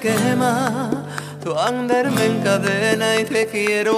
quema, tu andar me encadena y te quiero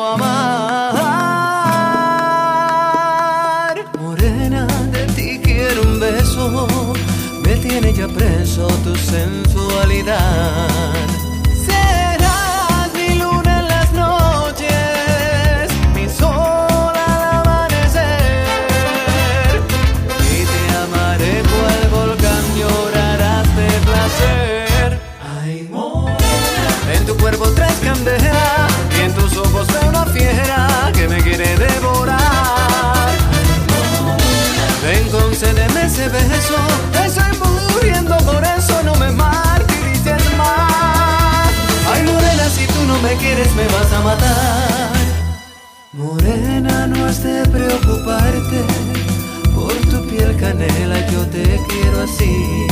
amar. Morena, de ti quiero un beso, me tiene ya preso tu sensualidad. Serás mi luna en las noches, mi sol al amanecer, y te amaré cual volcán, llorarás de placer. Ay, morena, en tu cuerpo traes candela y en tus ojos veo una fiera que me quiere devorar. Ven, concédeme ese beso, estoy muriendo por eso, no me martirices más. Ay, morena, si tú no me quieres me vas a matar. Morena, no has de preocuparte, por tu piel canela yo te quiero así.